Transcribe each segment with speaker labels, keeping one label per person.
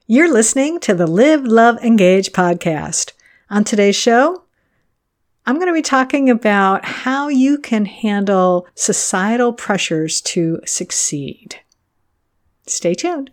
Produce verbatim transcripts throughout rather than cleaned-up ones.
Speaker 1: You're listening to the Live, Love, Engage podcast. On today's show, I'm going to be talking about how you can handle societal pressures to succeed. Stay tuned.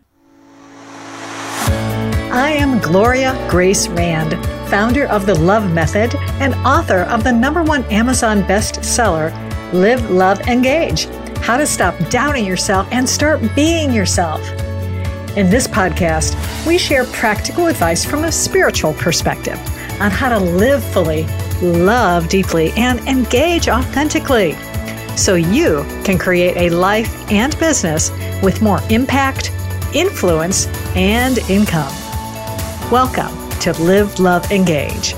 Speaker 1: I am Gloria Grace Rand, founder of The Love Method and author of the number one Amazon bestseller, Live, Love, Engage: How to Stop Doubting Yourself and Start Being Yourself. In this podcast, we share practical advice from a spiritual perspective on how to live fully, love deeply, and engage authentically so you can create a life and business with more impact, influence, and income. Welcome to Live, Love, Engage.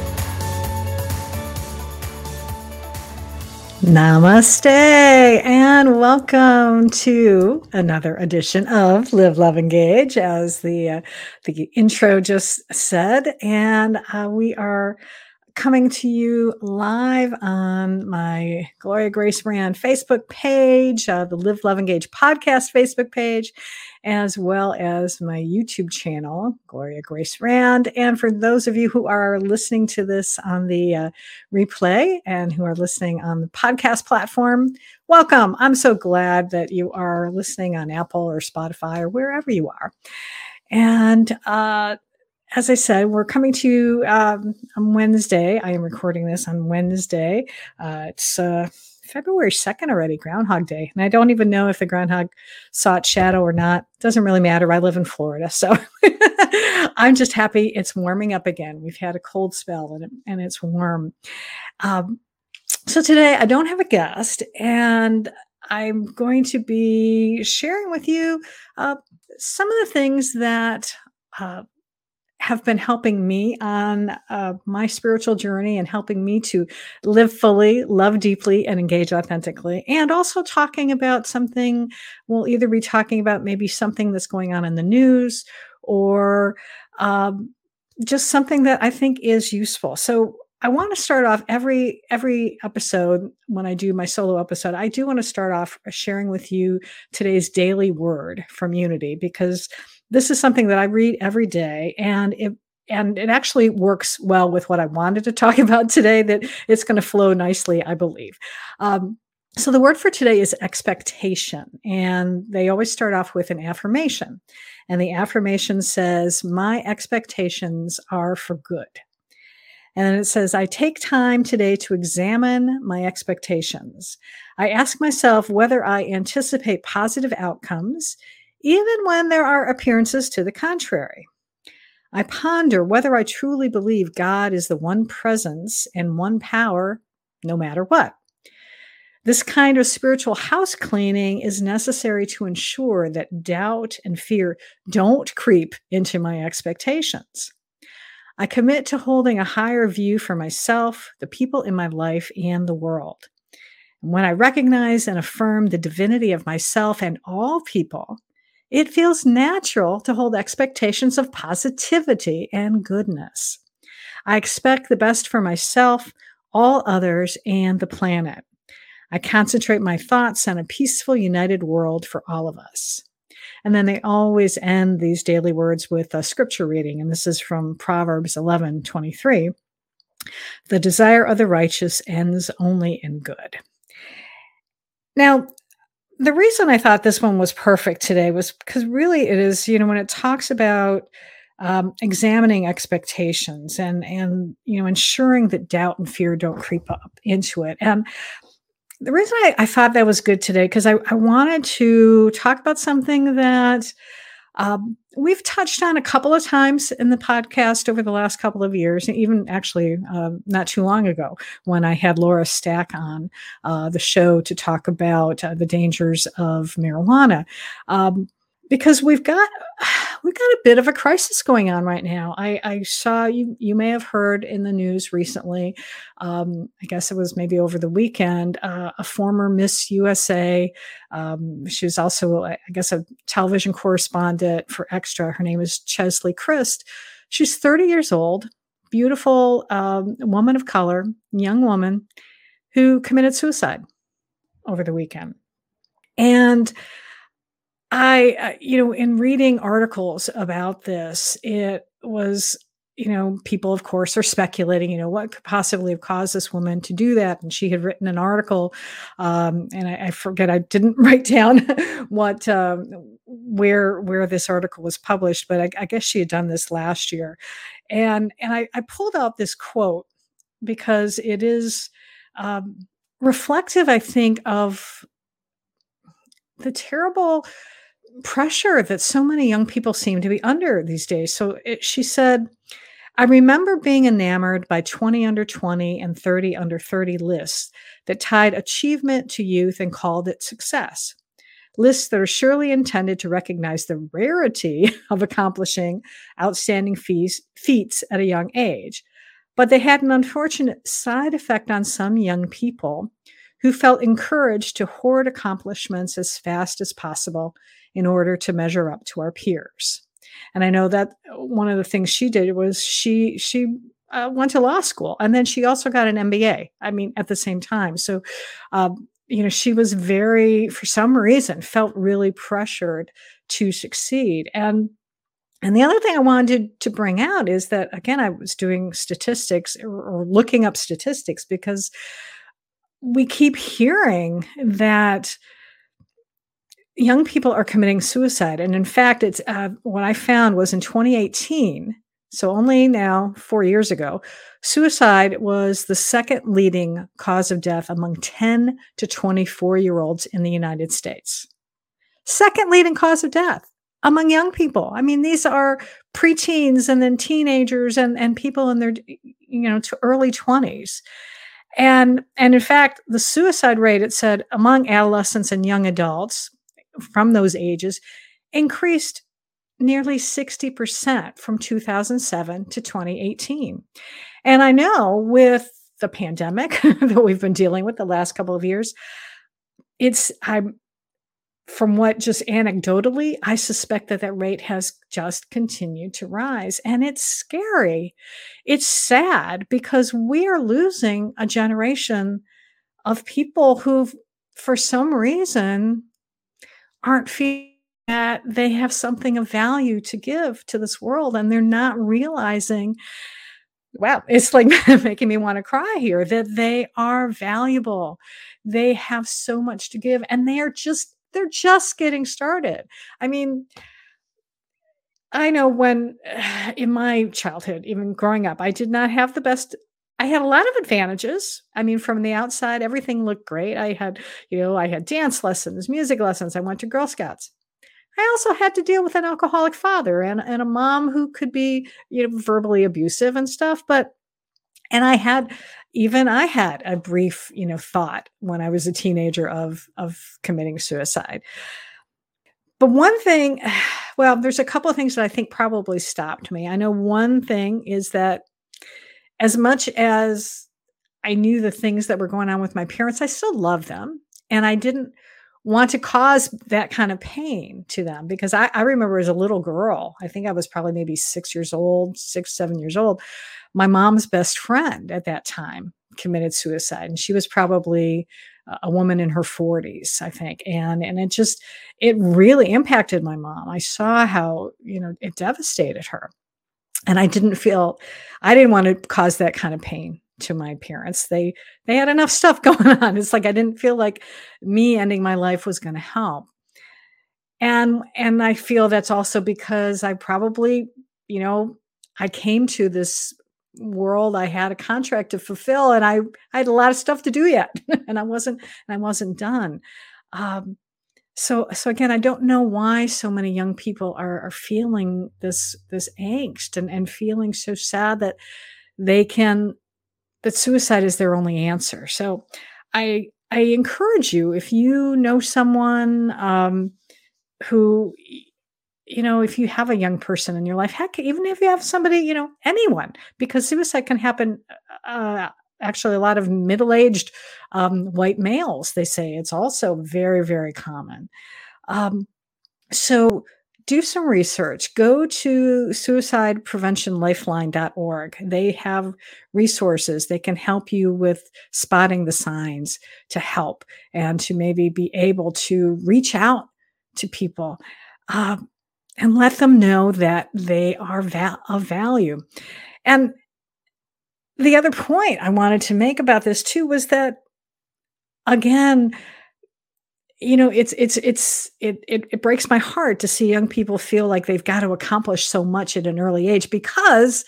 Speaker 1: Namaste and welcome to another edition of Live, Love, Engage, as the uh, the intro just said. And uh, we are coming to you live on my Gloria Grace Rand Facebook page, uh, the Live, Love, Engage podcast Facebook page, as well as my YouTube channel, Gloria Grace Rand. And for those of you who are listening to this on the uh, replay and who are listening on the podcast platform, welcome. I'm so glad that you are listening on Apple or Spotify or wherever you are. And uh, as I said, we're coming to you um, on Wednesday. I am recording this on Wednesday. Uh, it's uh, February second already, Groundhog Day. And I don't even know if the groundhog saw its shadow or not. Doesn't really matter. I live in Florida. So I'm just happy it's warming up again. We've had a cold spell and, it, and it's warm. Um, so today I don't have a guest, and I'm going to be sharing with you uh, some of the things that uh, have been helping me on uh, my spiritual journey and helping me to live fully, love deeply, and engage authentically. And also talking about something, we'll either be talking about maybe something that's going on in the news or um, just something that I think is useful. So I want to start off every every episode when I do my solo episode. I do want to start off sharing with you today's daily word from Unity, because this is something that I read every day, and it and it actually works well with what I wanted to talk about today, that it's going to flow nicely, I believe. Um, so the word for today is expectation, and they always start off with an affirmation. And the affirmation says, "My expectations are for good." And it says, "I take time today to examine my expectations. I ask myself whether I anticipate positive outcomes, even when there are appearances to the contrary. I ponder whether I truly believe God is the one presence and one power, no matter what. This kind of spiritual house cleaning is necessary to ensure that doubt and fear don't creep into my expectations. I commit to holding a higher view for myself, the people in my life, and the world. And when I recognize and affirm the divinity of myself and all people, it feels natural to hold expectations of positivity and goodness. I expect the best for myself, all others, and the planet. I concentrate my thoughts on a peaceful, united world for all of us." And then they always end these daily words with a scripture reading. And this is from Proverbs eleven twenty-three. "The desire of the righteous ends only in good." Now, the reason I thought this one was perfect today was because really it is, you know, when it talks about um, examining expectations and, and, you know, ensuring that doubt and fear don't creep up into it. And the reason I, I thought that was good today, because I, I wanted to talk about something that um, we've touched on a couple of times in the podcast over the last couple of years, and even actually um, not too long ago when I had Laura Stack on uh, the show to talk about uh, the dangers of marijuana. Um, because we've got we've got a bit of a crisis going on right now. I, I saw you you may have heard in the news recently. Um, I guess it was maybe over the weekend. Uh, a former Miss U S A. Um, she was also, I guess, a television correspondent for Extra. Her name is Cheslie Kryst. She's thirty years old, beautiful um, woman of color, young woman who committed suicide over the weekend. And I, uh, you know, in reading articles about this, it was, you know, people, of course, are speculating, you know, what could possibly have caused this woman to do that. And she had written an article, um, and I, I forget, I didn't write down what, um, where, where this article was published, but I, I guess she had done this last year. And, and I, I pulled out this quote because it is, um, reflective, I think, of the terrible pressure that so many young people seem to be under these days. So it, she said, I remember being enamored by twenty under twenty and thirty under thirty lists that tied achievement to youth and called it success. Lists that are surely intended to recognize the rarity of accomplishing outstanding fees, feats at a young age. But they had an unfortunate side effect on some young people who felt encouraged to hoard accomplishments as fast as possible in order to measure up to our peers. And I know that one of the things she did was she she uh, went to law school, and then she also got an M B A. I mean, at the same time. So, um, you know, she was very, for some reason, felt really pressured to succeed. And and the other thing I wanted to bring out is that, again, I was doing statistics or, or looking up statistics because we keep hearing that young people are committing suicide. And in fact, it's uh, what I found was in twenty eighteen, so only now four years ago, suicide was the second leading cause of death among ten to twenty-four year olds in the United States. Second leading cause of death among young people. I mean, these are preteens and then teenagers and, and people in their, you know, to early twenties. And, and in fact, the suicide rate, it said, among adolescents and young adults from those ages increased nearly sixty percent from two thousand seven to twenty eighteen. And I know with the pandemic that we've been dealing with the last couple of years, it's, I'm, from what just anecdotally, I suspect that that rate has just continued to rise. And it's scary. It's sad because we are losing a generation of people who, for some reason, aren't feeling that they have something of value to give to this world. And they're not realizing, wow, it's like making me want to cry here, that they are valuable. They have so much to give, and they are just, they're just getting started. I mean, I know when in my childhood, even growing up, I did not have the best. I had a lot of advantages. I mean, from the outside, everything looked great. I had, you know, I had dance lessons, music lessons. I went to Girl Scouts. I also had to deal with an alcoholic father and, and a mom who could be, you know, verbally abusive and stuff. But, and I had, even I had a brief, you know, thought when I was a teenager of, of committing suicide. But one thing, well, there's a couple of things that I think probably stopped me. I know one thing is that as much as I knew the things that were going on with my parents, I still loved them. And I didn't want to cause that kind of pain to them because I, I remember as a little girl, I think I was probably maybe six years old, six, seven years old. My mom's best friend at that time committed suicide. And she was probably a woman in her forties, I think. And, and it just, it really impacted my mom. I saw how, you know, it devastated her. And I didn't feel, I didn't want to cause that kind of pain to my parents. They, they had enough stuff going on. It's like, I didn't feel like me ending my life was going to help. And, and I feel that's also because I probably, you know, I came to this world, I had a contract to fulfill, and I, I had a lot of stuff to do yet, and I wasn't, and I wasn't done. Um, so, so again, I don't know why so many young people are, are feeling this, this angst and, and feeling so sad that they can, that suicide is their only answer. So I, I encourage you, if you know someone, um, who, you know, if you have a young person in your life, heck, even if you have somebody, you know, anyone, because suicide can happen. Uh, actually, a lot of middle-aged um, white males, they say it's also very, very common. Um, so do some research. Go to suicide prevention lifeline dot org. They have resources. They can help you with spotting the signs to help and to maybe be able to reach out to people, um, and let them know that they are val- of value. And the other point I wanted to make about this too was that, again, you know, it's it's it's it it it breaks my heart to see young people feel like they've got to accomplish so much at an early age, because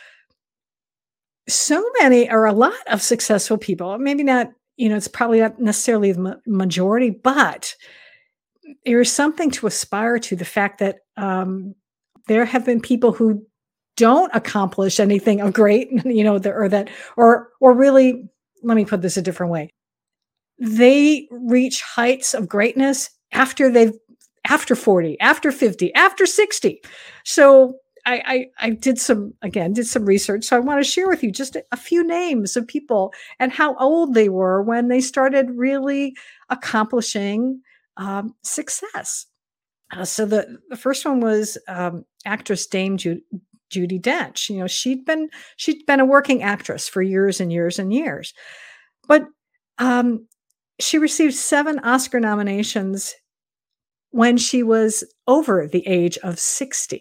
Speaker 1: so many, or a lot of successful people, maybe not, you know, it's probably not necessarily the ma- majority, but there is something to aspire to, the fact that um, there have been people who don't accomplish anything of great, you know, the, or that, or or really, let me put this a different way. They reach heights of greatness after they've after forty, after fifty, after sixty. So I, I I did some, again, did some research. So I want to share with you just a, a few names of people and how old they were when they started really accomplishing um, success. Uh, so the the first one was um, actress Dame Ju- Judy Dench. You know, she'd been she'd been a working actress for years and years and years, but um, she received seven Oscar nominations when she was over the age of sixty.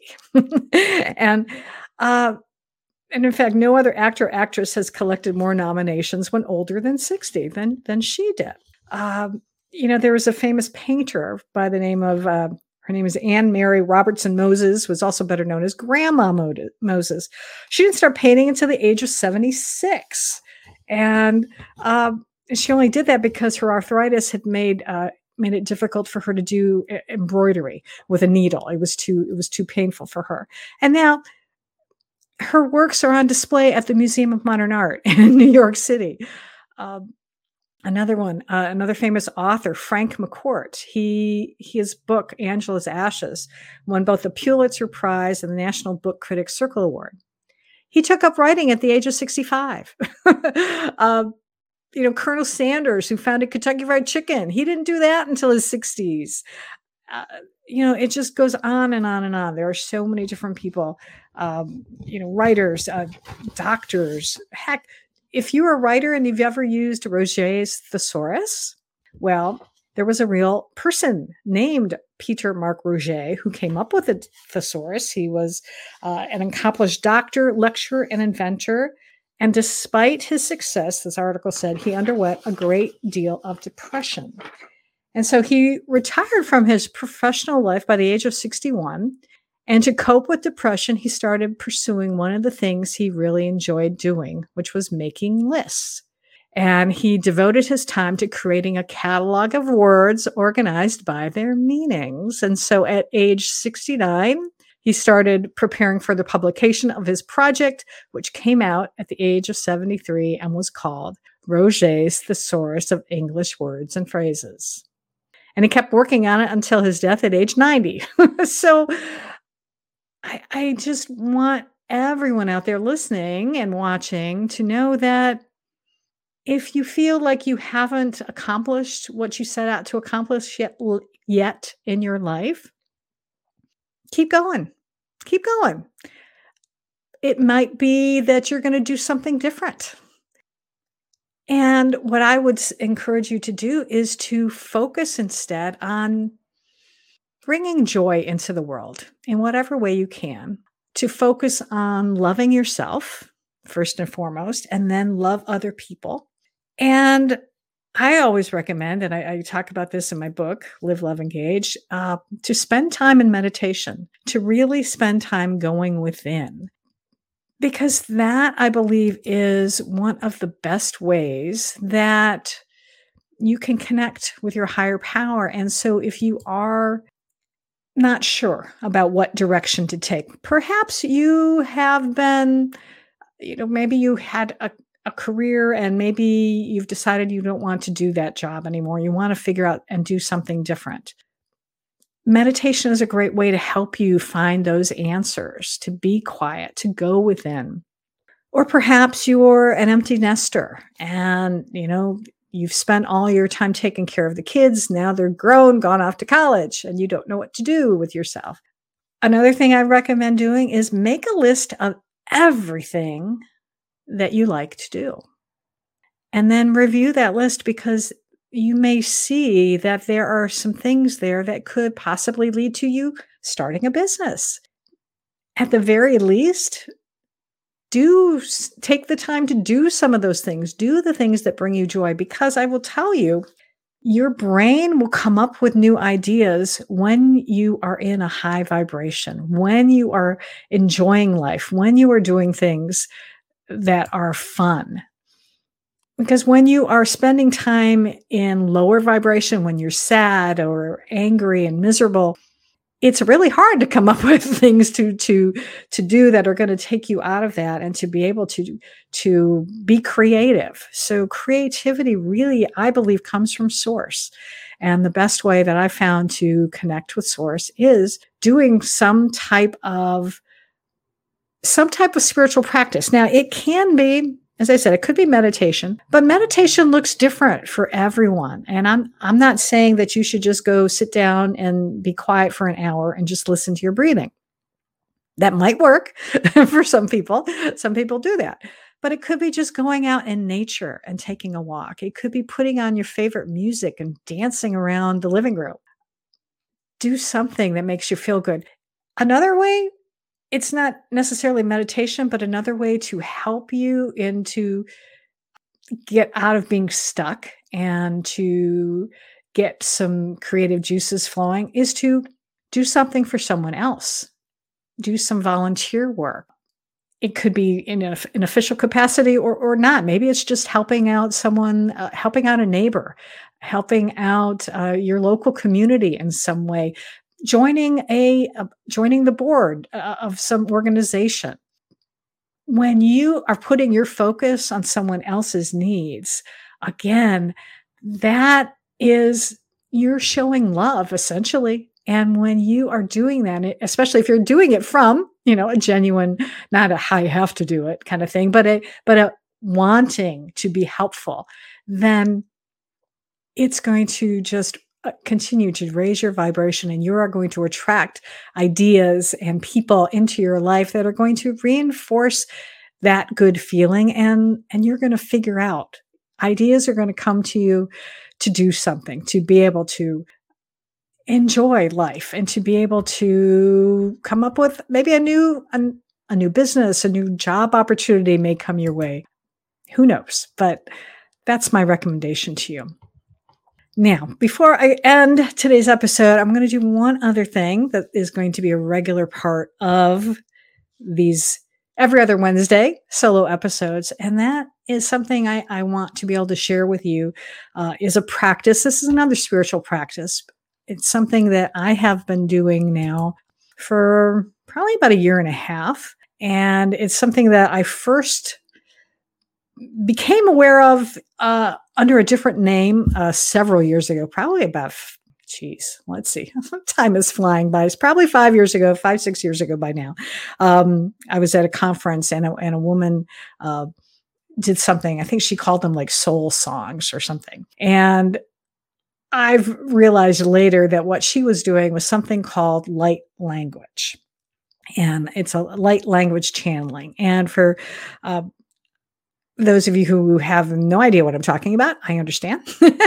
Speaker 1: and uh, and in fact, no other actor or actress has collected more nominations when older than sixty than than she did. Um, you know, there was a famous painter by the name of uh, her name is Anne Mary Robertson Moses, was also better known as Grandma Mo- Moses. She didn't start painting until the age of seventy-six, and um, she only did that because her arthritis had made uh, made it difficult for her to do e- embroidery with a needle. It was too it was too painful for her. And now her works are on display at the Museum of Modern Art in New York City. Um, Another one, uh, another famous author, Frank McCourt. He his book Angela's Ashes won both the Pulitzer Prize and the National Book Critics Circle Award. He took up writing at the age of sixty-five. um, you know, Colonel Sanders, who founded Kentucky Fried Chicken, he didn't do that until his sixties. Uh, you know, it just goes on and on and on. There are so many different people, um, you know, writers, uh, doctors. Heck, if you're a writer and you've ever used Roget's thesaurus, well, there was a real person named Peter Mark Roget who came up with the thesaurus. He was uh, an accomplished doctor, lecturer, and inventor. And despite his success, this article said, he underwent a great deal of depression. And so he retired from his professional life by the age of sixty-one. And to cope with depression, he started pursuing one of the things he really enjoyed doing, which was making lists. And he devoted his time to creating a catalog of words organized by their meanings. And so at age sixty-nine, he started preparing for the publication of his project, which came out at the age of seventy-three and was called Roget's Thesaurus of English Words and Phrases. And he kept working on it until his death at age ninety. So I, I just want everyone out there listening and watching to know that if you feel like you haven't accomplished what you set out to accomplish yet, yet in your life, keep going. Keep going. It might be that you're going to do something different. And what I would encourage you to do is to focus instead on bringing joy into the world in whatever way you can, to focus on loving yourself first and foremost, and then love other people. And I always recommend, and I, I talk about this in my book, Live, Love, Engage, uh, to spend time in meditation, to really spend time going within. Because that, I believe, is one of the best ways that you can connect with your higher power. And so if you are not sure about what direction to take, perhaps you have been, you know, maybe you had a, a career and maybe you've decided you don't want to do that job anymore. You want to figure out and do something different. Meditation is a great way to help you find those answers, to be quiet, to go within. Or perhaps you're an empty nester and, you know, you've spent all your time taking care of the kids. Now they're grown, gone off to college, and you don't know what to do with yourself. Another thing I recommend doing is make a list of everything that you like to do. And then review that list, because you may see that there are some things there that could possibly lead to you starting a business. At the very least, do s- take the time to do some of those things. Do the things that bring you joy, because I will tell you, your brain will come up with new ideas when you are in a high vibration, when you are enjoying life, when you are doing things that are fun. Because when you are spending time in lower vibration, when you're sad or angry and miserable, it's really hard to come up with things to to to do that are going to take you out of that, and to be able to to be creative. So creativity really, I believe, comes from source. And the best way that I found to connect with source is doing some type of some type of spiritual practice. Now, it can be, as I said, it could be meditation, but meditation looks different for everyone. And I'm I'm not saying that you should just go sit down and be quiet for an hour and just listen to your breathing. That might work for some people. Some people do that. But it could be just going out in nature and taking a walk. It could be putting on your favorite music and dancing around the living room. Do something that makes you feel good. Another way, it's not necessarily meditation, but another way to help you into get out of being stuck and to get some creative juices flowing is to do something for someone else. Do some volunteer work. It could be in a, an official capacity or or not. Maybe it's just helping out someone, uh, helping out a neighbor, helping out uh, your local community in some way, joining a uh, joining the board uh, of some organization. When you are putting your focus on someone else's needs, again, that is, you're showing love essentially. And when you are doing that, e- especially if you're doing it from, you know, a genuine, not a "I have to do it" kind of thing, but a but a wanting to be helpful, then it's going to just uh, continue to raise your vibration, and you are going to attract ideas and people into your life that are going to reinforce that good feeling, and and you're going to figure out, ideas are going to come to you to do something, to be able to enjoy life, and to be able to come up with maybe a new an, a new business, a new job opportunity may come your way. Who knows? But that's my recommendation to you. Now, before I end today's episode, I'm going to do one other thing that is going to be a regular part of these every other Wednesday solo episodes. And that is something I, I want to be able to share with you, uh, is a practice. This is another spiritual practice. It's something that I have been doing now for probably about a year and a half. And it's something that I first became aware of uh, under a different name uh, several years ago, probably about, geez, let's see, time is flying by. It's probably five years ago, five, six years ago by now. Um, I was at a conference, and a, and a woman uh, did something. I think she called them like soul songs or something. And I've realized later that what she was doing was something called light language. And it's a light language channeling. And for uh, those of you who have no idea what I'm talking about, I understand.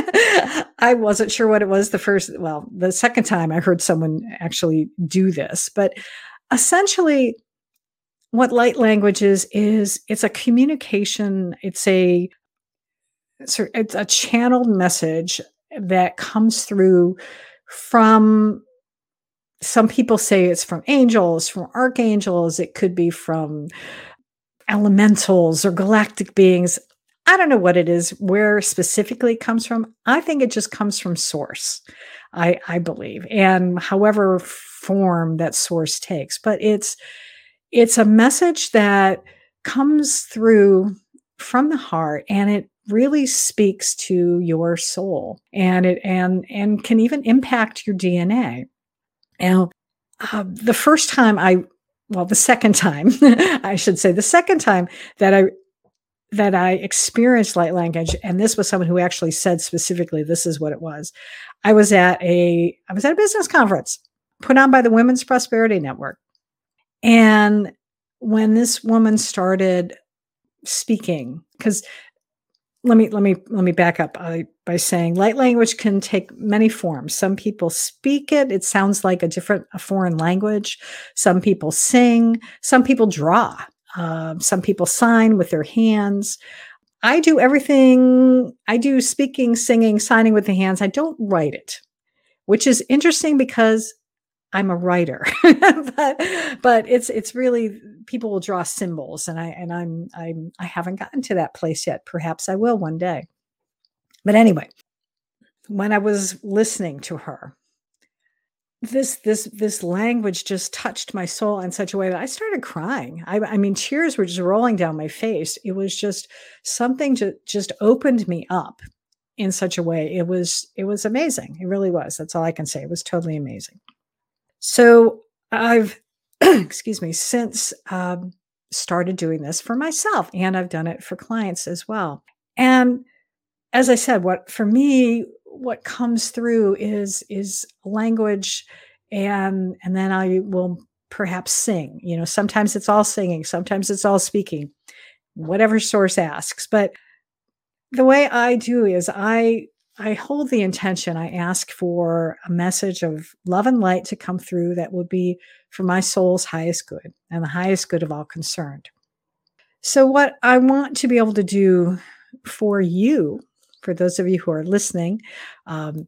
Speaker 1: I wasn't sure what it was the first, well, the second time I heard someone actually do this. But essentially, what light language is, is it's a communication, it's a so it's a channeled message that comes through from, some people say it's from angels, from archangels, it could be from elementals or galactic beings. I don't know what it is, where specifically it comes from. I think it just comes from source, I, I believe, and however form that source takes. But it's it's a message that comes through from the heart, and it really speaks to your soul, and it and and can even impact your D N A. Now, uh, the first time I, well, the second time, I should say, the second time that I that I experienced light language, and this was someone who actually said specifically, this is what it was. I was at a I was at a business conference put on by the Women's Prosperity Network, and when this woman started speaking, because let me let me let me back up by by saying light language can take many forms. Some people speak it. It sounds like a different a foreign language. Some people sing. Some people draw. Um, some people sign with their hands. I do everything. I do speaking, singing, signing with the hands. I don't write it, which is interesting because I'm a writer, but but it's it's really people will draw symbols, and I and I'm I'm I haven't gotten to that place yet. Perhaps I will one day. But anyway, when I was listening to her, this this this language just touched my soul in such a way that I started crying. I, I mean, tears were just rolling down my face. It was just something to just opened me up in such a way. It was it was amazing. It really was. That's all I can say. It was totally amazing. So I've, excuse me, since um, started doing this for myself, and I've done it for clients as well. And as I said, what for me, what comes through is is language, and and then I will perhaps sing. You know, sometimes it's all singing, sometimes it's all speaking, whatever source asks. But the way I do is I I hold the intention. I ask for a message of love and light to come through that would be for my soul's highest good and the highest good of all concerned. So, what I want to be able to do for you, for those of you who are listening, um,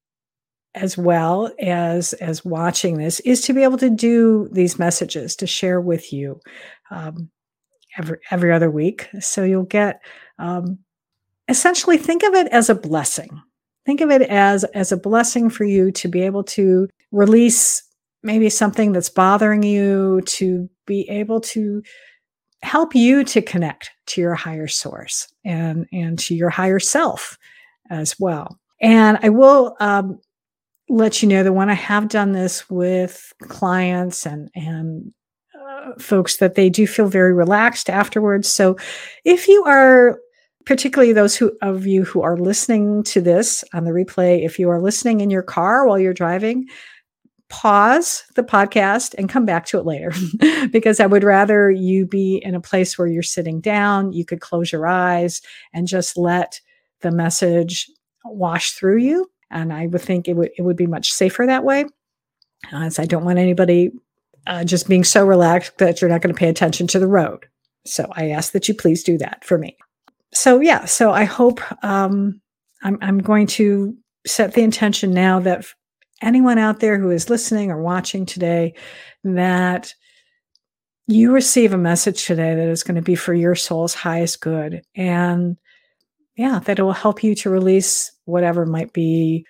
Speaker 1: as well as as watching this, is to be able to do these messages to share with you um, every every other week. So you'll get. Um, Essentially, think of it as a blessing. Think of it as, as a blessing for you to be able to release maybe something that's bothering you, to be able to help you to connect to your higher source and, and to your higher self as well. And I will um, let you know that when I have done this with clients and, and uh, folks, that they do feel very relaxed afterwards. So if you are particularly those who of you who are listening to this on the replay, if you are listening in your car while you're driving, pause the podcast and come back to it later because I would rather you be in a place where you're sitting down. You could close your eyes and just let the message wash through you. And I would think it would it would be much safer that way. As I don't want anybody uh, just being so relaxed that you're not going to pay attention to the road. So I ask that you please do that for me. So yeah, so I hope um, I'm, I'm going to set the intention now that anyone out there who is listening or watching today, that you receive a message today that is going to be for your soul's highest good. And yeah, that it will help you to release whatever might be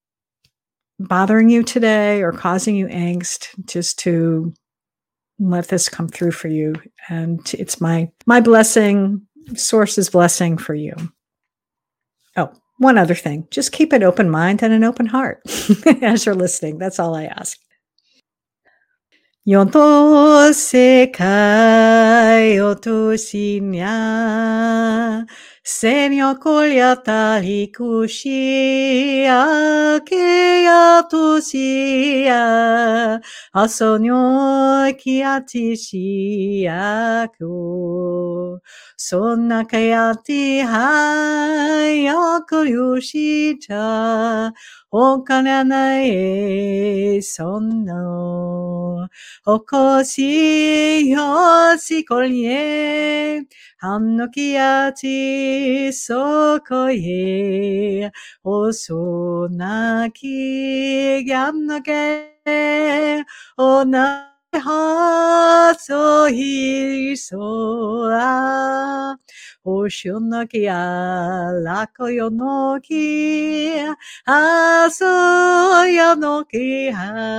Speaker 1: bothering you today or causing you angst, just to let this come through for you. And it's my my blessing, source's blessing for you. Oh, one other thing. Just keep an open mind and an open heart as you're listening. That's all I ask. Yoto sekai otoshinya senyo kolyata hikushi akeya toshiya asonyo kiatishi ako sonna kayati hayako yoshita okananae sonno Hokoshi yoshi kolye hannokiyachi sokoye osonaki gyamnoke ona hasohi soa Oshionoki alakoyonoki asoyonoki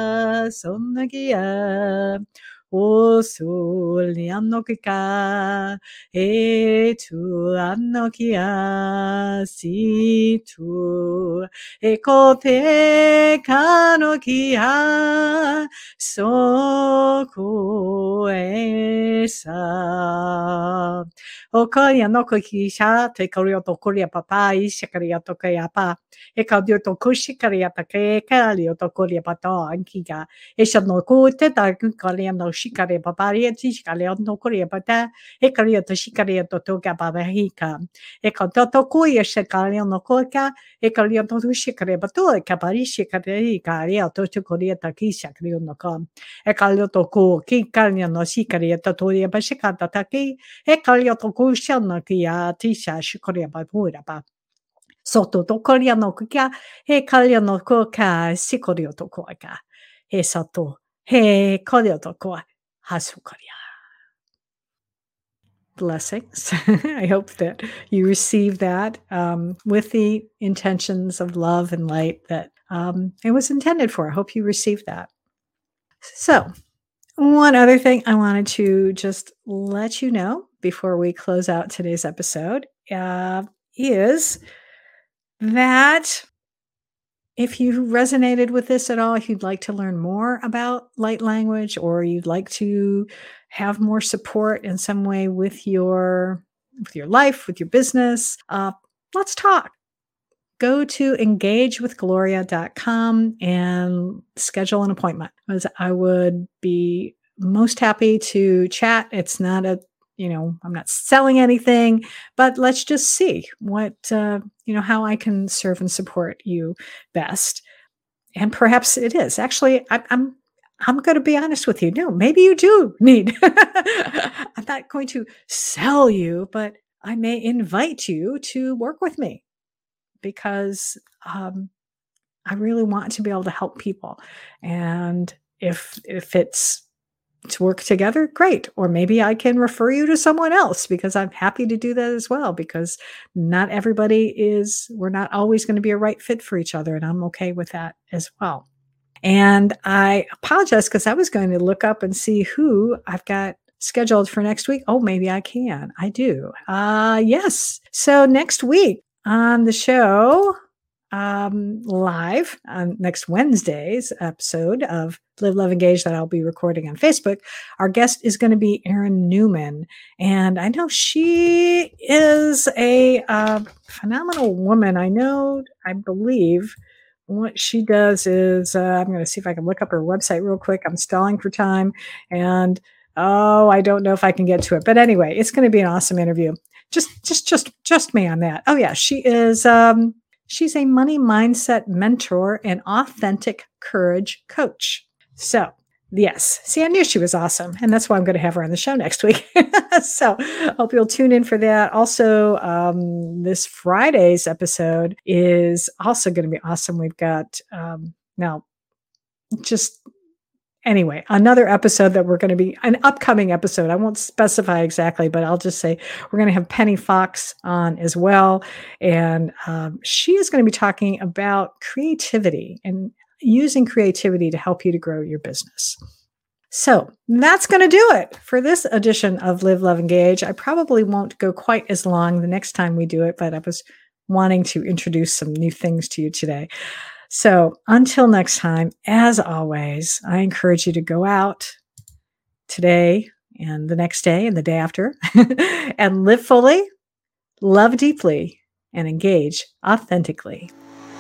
Speaker 1: hasonokia osolianoki ka etu anokia situ ekote kanokia soko esa O kolia no kukisha, te korio to koria papa, ishakaria to kayapa. E kaudio to kushikaria to kakalio to koria pato, ankiga. E shall no go te da kukalia no shikare paparia, tishkalia no koria pata. E karia to shikaria to toga babahika. E kautoto koya shakalia no koka. E kalia to shikare pato, e kapari shikare karia to koria takisha krio no kom. E kalio to ko, ki kalia no shikaria to toria bashikata taki. E kalia to ko shana kia tisha shikoria babura ba. Soto to koria no kukia, he kalia no koka sikorio to koaka. He sato, he koria to koa, hasukoria. Blessings. I hope that you receive that um, with the intentions of love and light that um, it was intended for. I hope you receive that. So, one other thing I wanted to just let you know before we close out today's episode uh, is that if you resonated with this at all, if you'd like to learn more about light language, or you'd like to have more support in some way with your with your life, with your business, uh, let's talk. Go to engage with gloria dot com and schedule an appointment, because I would be most happy to chat. It's not a You know, I'm not selling anything, but let's just see what, uh, you know, how I can serve and support you best. And perhaps it is. Actually, I, I'm I'm going to be honest with you. No, maybe you do need. I'm not going to sell you, but I may invite you to work with me, because um, I really want to be able to help people. And if if it's to work together, great. Or maybe I can refer you to someone else, because I'm happy to do that as well, because not everybody is, we're not always going to be a right fit for each other. And I'm okay with that as well. And I apologize, because I was going to look up and see who I've got scheduled for next week. Oh, maybe I can. I do. Uh, yes. So next week on the show, um, live on next Wednesday's episode of Live, Love, Engage that I'll be recording on Facebook, our guest is going to be Erin Newman. And I know she is a uh, phenomenal woman. I know, I believe what she does is, uh, I'm going to see if I can look up her website real quick. I'm stalling for time. And, oh, I don't know if I can get to it. But anyway, it's going to be an awesome interview. Just, just, just, just me on that. Oh yeah, she is, um, she's a money mindset mentor and authentic courage coach. So yes, see, I knew she was awesome. And that's why I'm going to have her on the show next week. So hope you'll tune in for that. Also, um, this Friday's episode is also going to be awesome. We've got, um, now just anyway, another episode that we're going to be, an upcoming episode. I won't specify exactly, but I'll just say we're going to have Penny Fox on as well. And um, she is going to be talking about creativity and using creativity to help you to grow your business. So that's going to do it for this edition of Live, Love, Engage. I probably won't go quite as long the next time we do it, but I was wanting to introduce some new things to you today. So until next time, as always, I encourage you to go out today and the next day and the day after and live fully, love deeply, and engage authentically.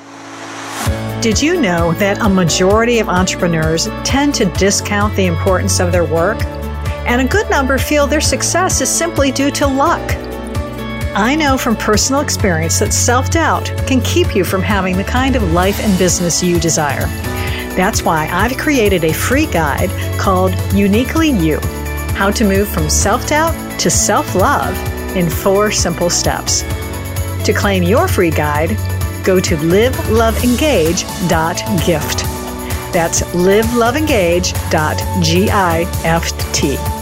Speaker 1: Did you know that a majority of entrepreneurs tend to discount the importance of their work? And a good number feel their success is simply due to luck. I know from personal experience that self-doubt can keep you from having the kind of life and business you desire. That's why I've created a free guide called Uniquely You: How to Move from Self-Doubt to Self-Love in four simple steps. To claim your free guide, go to live love engage dot gift. That's live love engage dot gift.